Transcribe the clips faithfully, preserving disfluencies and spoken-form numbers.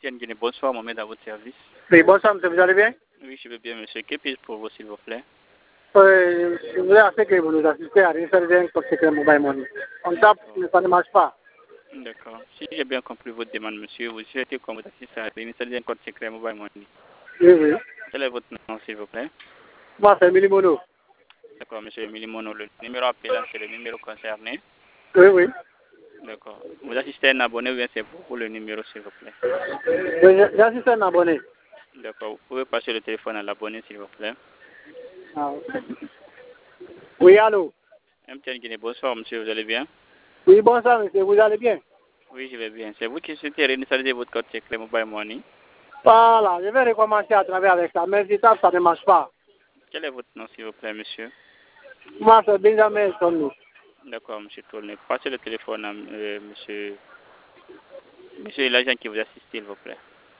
M T N Guinée, bonsoir, Mohamed, à votre service. Oui, bonsoir, monsieur, vous allez bien? Oui, je vais bien, monsieur. Que puis-je pour vous, s'il vous plaît? euh, Je voulais assez que vous nous assistez à réinsérer un code secret mobile money. On tape, mais ça ne marche pas. D'accord. Si j'ai bien compris votre demande, monsieur, vous souhaitez qu'on vous assiste à réinsérer un code secret mobile money. Oui, oui. Quel est votre nom, s'il vous plaît? Moi, c'est Emily Mono. D'accord, monsieur Emily Mono. Le numéro appelant, c'est le numéro concerné. Oui, oui. D'accord. Vous assistez à un abonné ou bien c'est pour le numéro, s'il vous plaît? Oui, j'ai assisté à un abonné. D'accord. Vous pouvez passer le téléphone à l'abonné, s'il vous plaît. Ah. Oui, allô? M T N Guinée, bonsoir, monsieur, vous allez bien? Oui, bonsoir, monsieur, vous allez bien? Oui, je vais bien. C'est vous qui souhaitez réinstaller votre code secret mobile money? Voilà, je vais recommencer à travailler avec ça, mais si ça, ça ne marche pas. Quel est votre nom, s'il vous plaît, monsieur? Moi, c'est Benjamin Sonno. D'accord, monsieur Tourné. Passez le téléphone à euh, monsieur... Monsieur l'agent qui vous assiste, s'il vous plaît.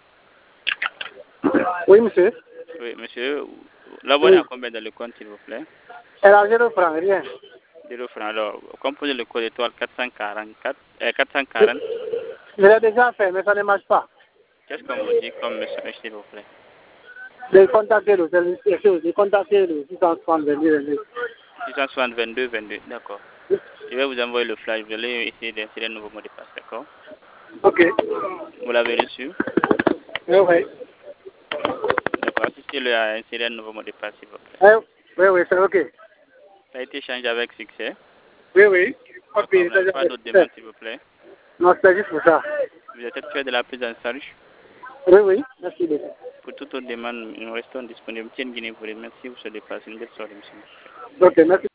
Oui, monsieur? Oui, monsieur. L'abonné Oui. a combien dans le compte, s'il vous plaît? Elle a zéro franc, rien. Zéro franc. Alors, composez le code étoile quatre cent quarante-quatre, euh, quatre cent quarante. Je l'ai déjà fait, mais ça ne marche pas. Qu'est-ce qu'on vous dit comme message, s'il vous plaît? De contacter le service, de contacter le six cent soixante vingt-deux vingt-deux. six cent soixante vingt-deux vingt-deux, d'accord. Je vais vous envoyer le flash. Vous allez essayer d'insérer un nouveau mot de passe, d'accord? Ok. Vous l'avez reçu? Oui, oui. D'accord. Assistez-le à insérer un nouveau mot de passe, s'il vous plaît. Eh, oui, oui, c'est ok. Ça a été changé avec succès. Oui, oui. Ok, D'accord. Vous n'avez c'est pas d'autres demandes, s'il vous plaît? Non, c'est juste pour ça. Vous êtes satisfait de la prise en charge? Oui, oui. Merci beaucoup. Pour toute autre demande, nous restons disponibles. M T N Guinée vous remercie. Vous se déplacez. Une belle soirée, monsieur. Ok, merci.